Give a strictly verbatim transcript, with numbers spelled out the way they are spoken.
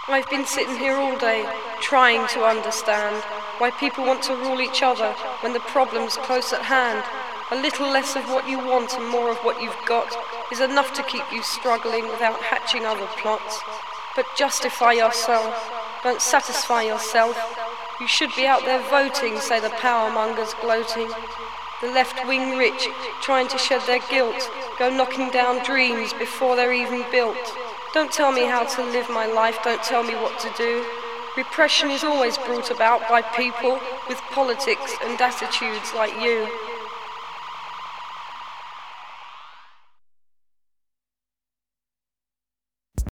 I've been sitting here all day, trying to understand why people want to rule each other when the problem's close at hand. A little less of what you want and more of what you've got is enough to keep you struggling without hatching other plots. But justify yourself, don't satisfy yourself. You should be out there voting, say the power mongers gloating. The left-wing rich, trying to shed their guilt, go knocking down dreams before they're even built. Don't tell me how to live my life, don't tell me what to do. Repression is always brought about by people with politics and attitudes like you.